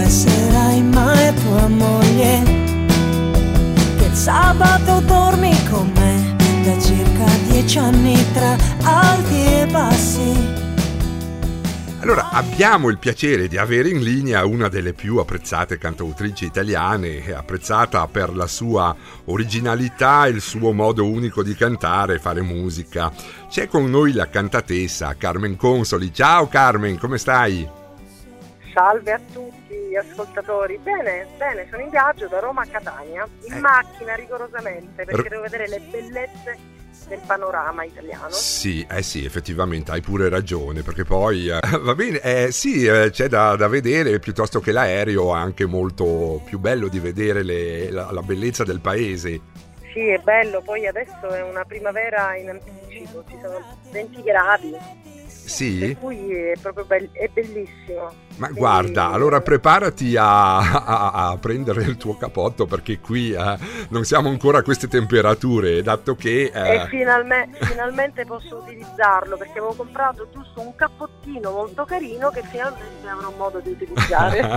esserai mai tua moglie, che il sabato dormi con me da circa 10 anni tra alti e bassi. Allora, abbiamo il piacere di avere in linea una delle più apprezzate cantautrici italiane, apprezzata per la sua originalità, il suo modo unico di cantare e fare musica. C'è con noi la cantatessa Carmen Consoli. Ciao Carmen, come stai? Salve a tutti ascoltatori. Bene, sono in viaggio da Roma a Catania, in macchina rigorosamente, perché devo vedere le bellezze del panorama italiano. Sì, effettivamente hai pure ragione, perché poi va bene, c'è da vedere, piuttosto che l'aereo è anche molto più bello di vedere la bellezza del paese. Sì, è bello, poi adesso è una primavera in anticipo, ci sono 20 gradi. Sì? Per cui è proprio è bellissimo. Ma guarda, allora preparati a prendere il tuo cappotto, perché qui non siamo ancora a queste temperature, dato che... E finalmente posso utilizzarlo, perché avevo comprato giusto un cappottino molto carino che finalmente avrò modo di utilizzare.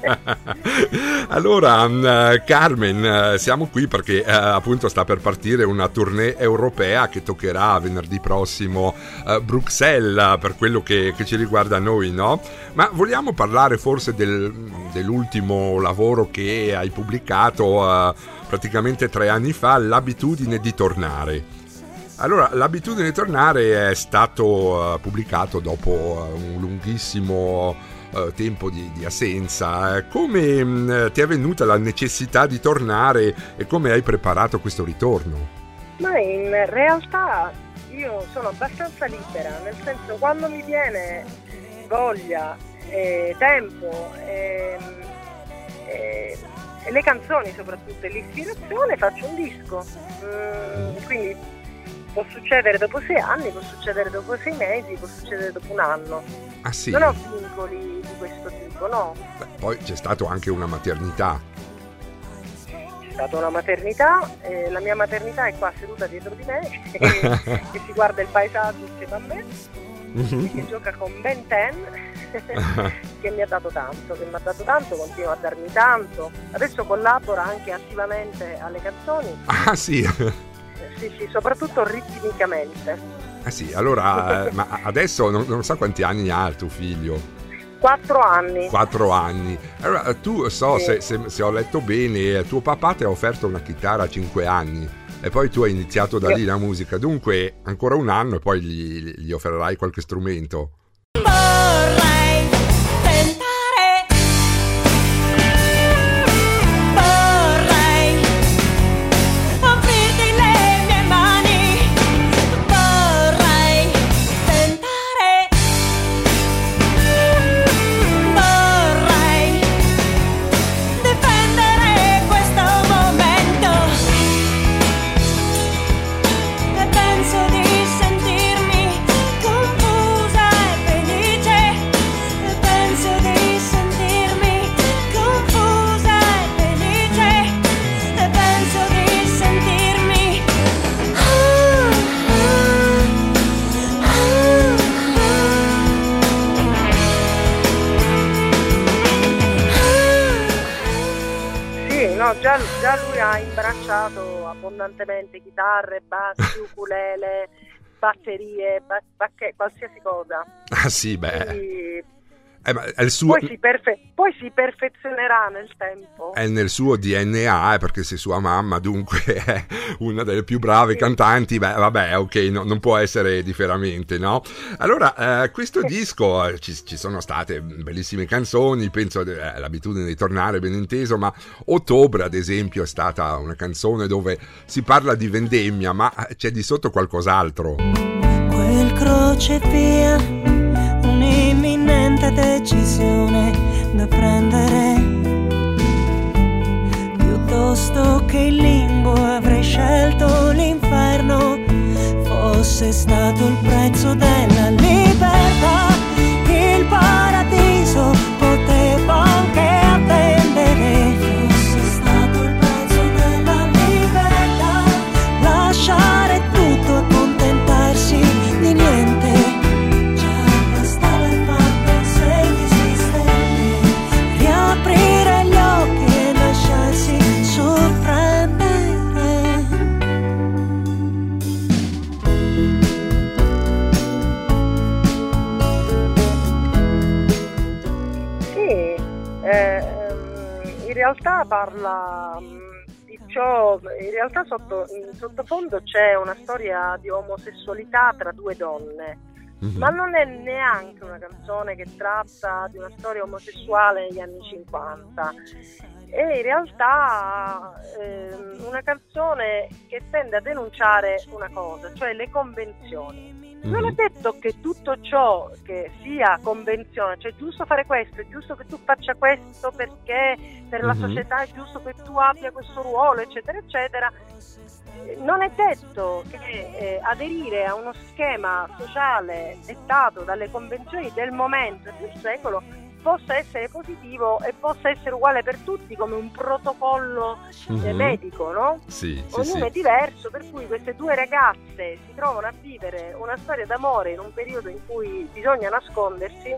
Allora, Carmen, siamo qui perché appunto sta per partire una tournée europea che toccherà venerdì prossimo Bruxelles, per quello che ci riguarda noi, no? Ma vogliamo parlare forse dell'ultimo lavoro che hai pubblicato praticamente 3 anni fa, L'abitudine di tornare. Allora, L'abitudine di tornare è stato pubblicato dopo un lunghissimo tempo di assenza. Come ti è venuta la necessità di tornare e come hai preparato questo ritorno? Ma in realtà io sono abbastanza libera, nel senso, quando mi viene voglia, tempo, le canzoni soprattutto e l'ispirazione, faccio un disco. Quindi può succedere dopo 6 anni, può succedere dopo 6 mesi, può succedere dopo un anno. Ah sì? Non ho vincoli di questo tipo, no. Beh, poi c'è stato anche una maternità. È stata una maternità, la mia maternità è qua seduta dietro di me che si guarda il paesaggio insieme a me, che gioca con Ben 10 che mi ha dato tanto, continua a darmi tanto, adesso collabora anche attivamente alle canzoni. Ah sì? Sì, soprattutto ritmicamente. Ah sì, allora ma adesso non so quanti anni ha il tuo figlio. 4 anni. 4 anni. Allora, tu sì. se ho letto bene, tuo papà ti ha offerto una chitarra a 5 anni e poi tu hai iniziato da lì la musica. Dunque, ancora un anno e poi gli offrirai qualche strumento. Vorrei tentare, vorrei aprirti le mie mani, vorrei tentare, vorrei difendere questo momento e penso di sentirmi confusa e felice, e penso di sentirmi confusa e felice, e penso di sentirmi Sì, no, già lui ha imbracciato abbondantemente chitarre, bassi, ukulele, batterie, qualsiasi cosa. Ah sì, beh. Quindi Ma è il suo... poi si perfezionerà nel tempo. È nel suo DNA, perché se sua mamma dunque è una delle più brave cantanti, beh vabbè, ok, non può essere differamente, no? Allora, questo disco ci sono state bellissime canzoni, penso L'abitudine di tornare, ben inteso, ma Ottobre ad esempio è stata una canzone dove si parla di vendemmia, ma c'è di sotto qualcos'altro. Quel crocevia, un'imminente decisione da prendere. Piuttosto che il limbo avrei scelto l'inferno, fosse stato il prezzo della libertà. Il paradiso poteva anche attendere, fosse stato il prezzo della libertà. Lasciare tutto, accontentarsi di niente. Già bastava il fatto se esiste. In realtà parla di ciò, in realtà in sottofondo c'è una storia di omosessualità tra due donne, ma non è neanche una canzone che tratta di una storia omosessuale negli anni 50. È in realtà una canzone che tende a denunciare una cosa, cioè le convenzioni. Non è detto che tutto ciò che sia convenzione, cioè è giusto fare questo, è giusto che tu faccia questo perché per la società è giusto che tu abbia questo ruolo, eccetera, eccetera. Non è detto che aderire a uno schema sociale dettato dalle convenzioni del momento e del secolo possa essere positivo e possa essere uguale per tutti come un protocollo medico, no? Sì, ognuno è diverso, per cui queste due ragazze si trovano a vivere una storia d'amore in un periodo in cui bisogna nascondersi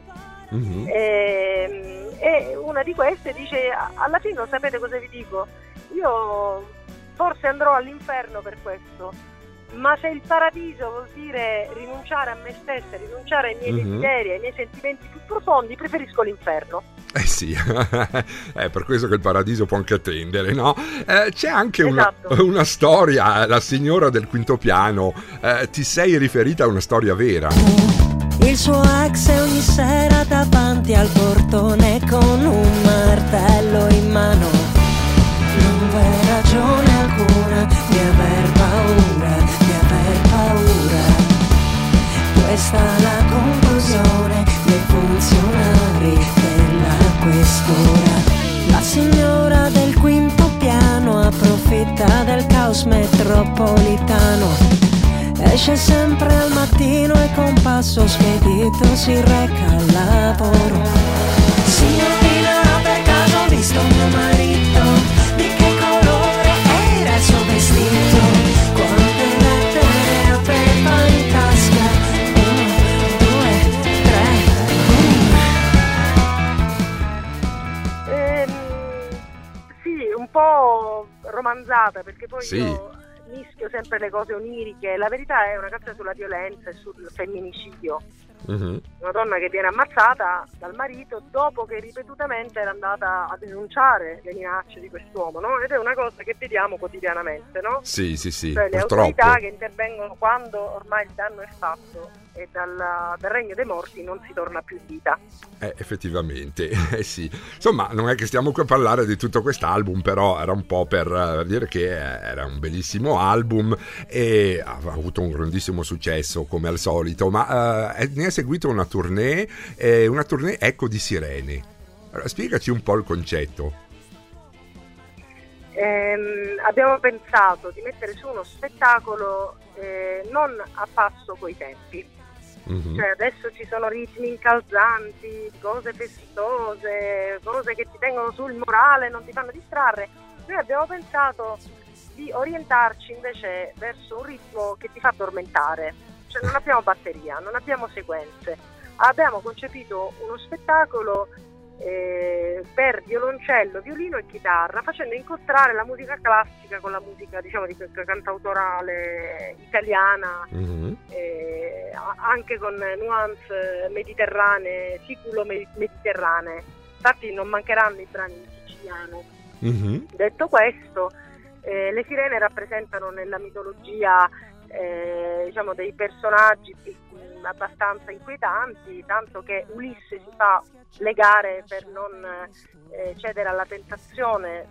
e una di queste dice: alla fine lo sapete cosa vi dico? Io forse andrò all'inferno per questo, ma se il paradiso vuol dire rinunciare a me stessa, rinunciare ai miei desideri, ai miei sentimenti più profondi, preferisco l'inferno. Eh sì, è per questo che il paradiso può anche attendere, no? C'è anche una storia, La signora del quinto piano, ti sei riferita a una storia vera? Il suo ex è ogni sera davanti al portone con un martello in mano. Non v'è ragione alcuna di aver paura, di aver paura. Questa è la conclusione dei funzionari della questura. La signora del quinto piano approfitta del caos metropolitano. Esce sempre al mattino e con passo spedito si reca al lavoro. Signorina, per caso ho visto mio marito? Di che colore era il suo vestito? Quante lettere aveva in tasca? 1, 2, 3, Sì, un po' romanzata, perché poi sì. io mischio sempre le cose oniriche. La verità è una canzone sulla violenza e sul femminicidio. Una donna che viene ammazzata dal marito dopo che ripetutamente era andata a denunciare le minacce di quest'uomo, no? Ed è una cosa che vediamo quotidianamente, no? Sì, cioè le purtroppo. autorità che intervengono quando ormai il danno è fatto e dal regno dei morti non si torna più in vita. Effettivamente, sì. Insomma, non è che stiamo qui a parlare di tutto quest'album, però era un po' per dire che era un bellissimo album e ha avuto un grandissimo successo come al solito, ma ne è seguito una tournée Eco di Sirene. Allora, spiegaci un po' il concetto. Abbiamo pensato di mettere su uno spettacolo non a passo coi tempi. Cioè adesso ci sono ritmi incalzanti, cose festose, cose che ti tengono sul morale, non ti fanno distrarre. Noi abbiamo pensato di orientarci invece verso un ritmo che ti fa addormentare. Cioè non abbiamo batteria, non abbiamo sequenze. Abbiamo concepito uno spettacolo per violoncello, violino e chitarra, facendo incontrare la musica classica con la musica, diciamo, di cantautorale italiana, anche con nuance mediterranee, siculo-mediterranee. Infatti non mancheranno i brani in siciliano. Detto questo, le sirene rappresentano nella mitologia diciamo dei personaggi abbastanza inquietanti, tanto che Ulisse si fa legare per non cedere alla tentazione,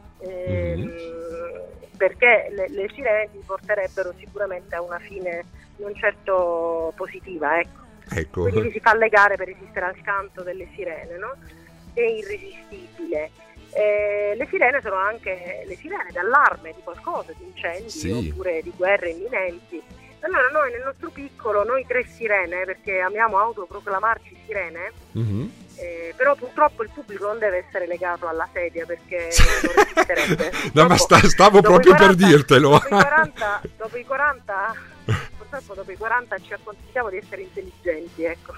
perché le sirene ti porterebbero sicuramente a una fine non certo positiva, ecco. Quindi si fa legare per resistere al canto delle sirene, no? È irresistibile. Le sirene sono anche le sirene d'allarme di qualcosa, di incendi oppure di guerre imminenti. Allora noi nel nostro piccolo, noi 3 sirene, perché amiamo autoproclamarci sirene, però purtroppo il pubblico non deve essere legato alla sedia, perché non resisterebbe. No, ma stavo proprio 40, per dirtelo. Dopo i 40 purtroppo dopo i 40 ci accontentiamo di essere intelligenti, ecco.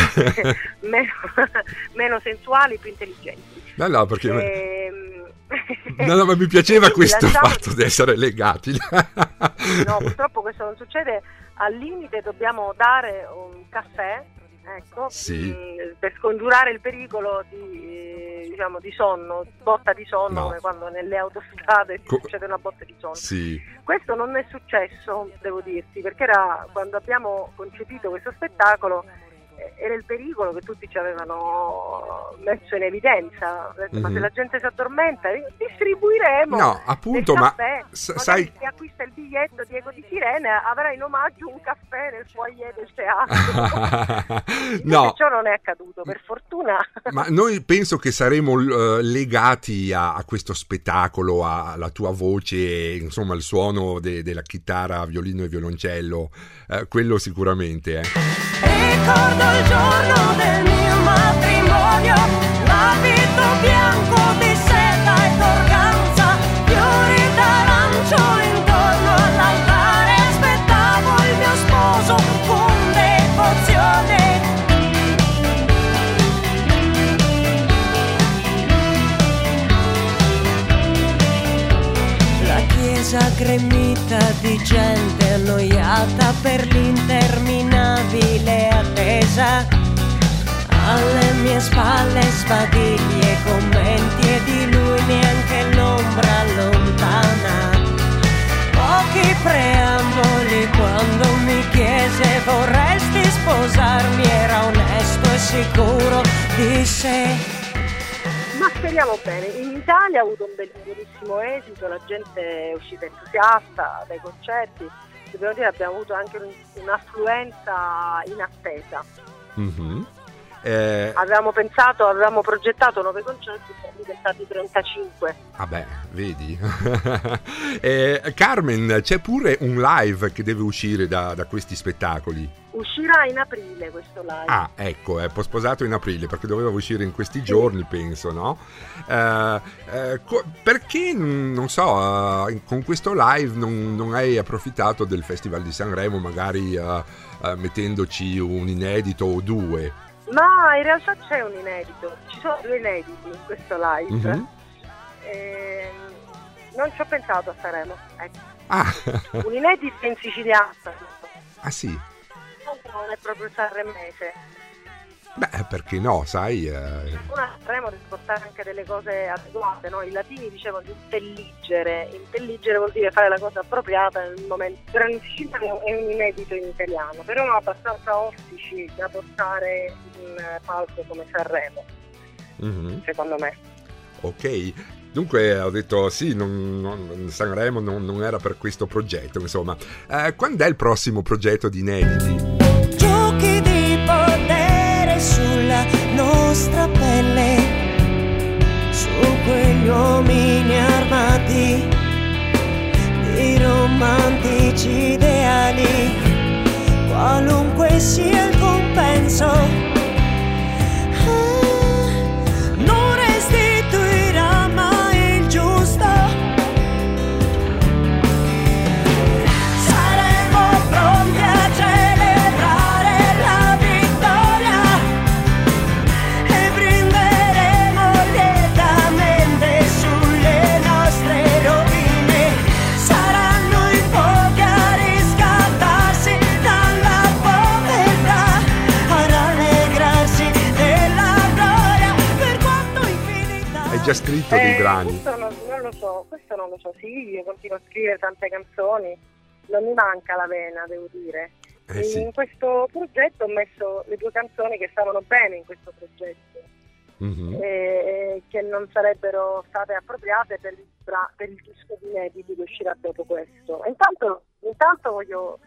meno sensuali, più intelligenti. No, perché no, ma mi piaceva questo fatto di essere legati. No, purtroppo questo non succede. Al limite dobbiamo dare un caffè, ecco, per scongiurare il pericolo di diciamo di sonno, botta di sonno, No. come quando nelle autostrade succede una botta di sonno. Sì. Questo non è successo, devo dirti, perché era quando abbiamo concepito questo spettacolo, era il pericolo che tutti ci avevano messo in evidenza. Ma se la gente si addormenta, distribuiremo No, appunto, del ma caffè. sai, Chi acquista il biglietto Diego di Sirene avrà in omaggio un caffè nel foyer del teatro. no, Ciò non è accaduto, per fortuna. ma noi penso che saremo legati a questo spettacolo, alla tua voce, insomma, il suono della chitarra, violino e violoncello, quello sicuramente. Ricordo il giorno del mio matrimonio, l'abito bianco di seta e d'organza, fiori d'arancio intorno all'altare, aspettavo il mio sposo con devozione. La chiesa gremita di gente annoiata per l'interminabile attesa. Alle mie spalle sbadiglie, commenti e di lui neanche l'ombra lontana. Pochi preamboli quando mi chiese vorresti sposarmi, era onesto e sicuro di sé. Ma speriamo bene. In Italia ha avuto un bellissimo esito, la gente è uscita entusiasta dai concerti. Dobbiamo dire abbiamo avuto anche un'affluenza in attesa. Mm-hmm. Avevamo progettato 9 concerti, sono diventati 35. Vabbè, vedi. Carmen, c'è pure un live che deve uscire da questi spettacoli. Uscirà in aprile questo live. Ah, ecco, è posposato in aprile perché doveva uscire in questi giorni, penso, no? Perché, non so, con questo live non hai approfittato del Festival di Sanremo, magari mettendoci un inedito o due? Ma in realtà c'è un inedito, ci sono 2 inediti in questo live. Mm-hmm. Non ci ho pensato a Sanremo, ecco. Ah. Un inedito in siciliano. Ah sì? Non è proprio sanremese. Beh, perché no, sai? Una Sanremo deve portare anche delle cose adeguate, no? I latini dicevano di intelligere. Intelligere vuol dire fare la cosa appropriata nel momento. Però in siciliano è un inedito in italiano, però abbastanza ostici da portare in palco come Sanremo, secondo me. Ok. Dunque ho detto sì, Sanremo non era per questo progetto, insomma. Quando è il prossimo progetto di inediti? Giochi di potere sulla nostra pelle, su quegli uomini armati di romantici ideali, qualunque sia il compenso. Già scritto dei brani? Questo non lo so, sì, io continuo a scrivere tante canzoni, non mi manca la vena, devo dire. Sì. In questo progetto ho messo le 2 canzoni che stavano bene in questo progetto, che non sarebbero state appropriate per il disco di inediti che uscirà dopo questo. Intanto voglio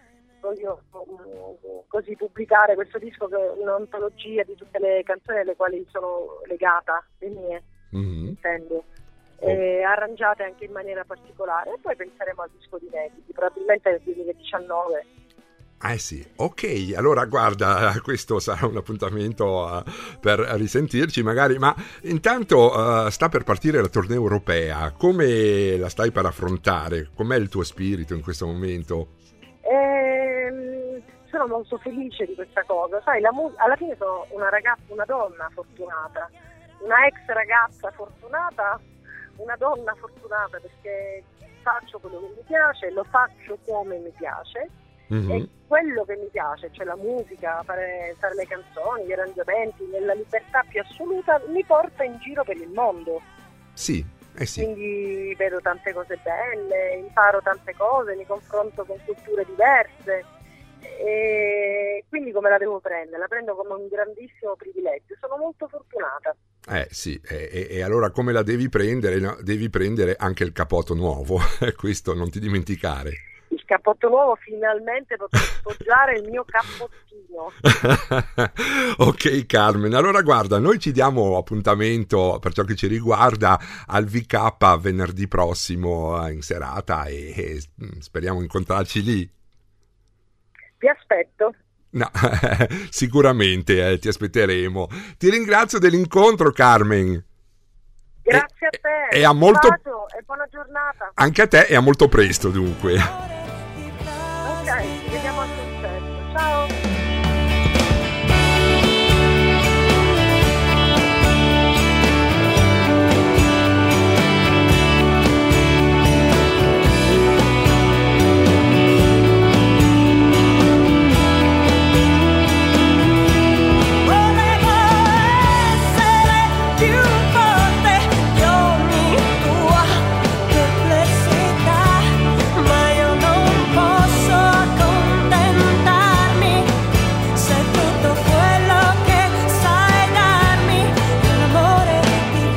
così pubblicare questo disco che è un'antologia di tutte le canzoni alle quali sono legata, le mie. Intendo, arrangiate anche in maniera particolare, e poi penseremo al disco di inediti, probabilmente nel 2019. Sì, ok, allora guarda, questo sarà un appuntamento per risentirci magari, ma intanto sta per partire la tournée europea, come la stai per affrontare? Com'è il tuo spirito in questo momento? Sono molto felice di questa cosa, sai, alla fine sono una donna fortunata, una ex ragazza fortunata, una donna fortunata perché faccio quello che mi piace, lo faccio come mi piace E quello che mi piace, cioè la musica, fare le canzoni, gli arrangiamenti, nella libertà più assoluta, mi porta in giro per il mondo. Sì. Quindi vedo tante cose belle, imparo tante cose, mi confronto con culture diverse, e quindi come la devo prendere? La prendo come un grandissimo privilegio, sono molto fortunata. Sì, e allora come la devi prendere? No? Devi prendere anche il cappotto nuovo, questo non ti dimenticare. Il cappotto nuovo, finalmente potrò appoggiare il mio cappottino. Ok Carmen, allora guarda, noi ci diamo appuntamento per ciò che ci riguarda al VK venerdì prossimo in serata e speriamo incontrarci lì. Vi aspetto. No, sicuramente ti aspetteremo. Ti ringrazio dell'incontro Carmen. Grazie a te, e a molto... un bacio e buona giornata. Anche a te e a molto presto dunque. Ok, ci vediamo al concerto. Ciao.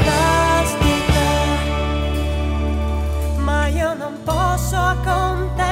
Non posso accontentare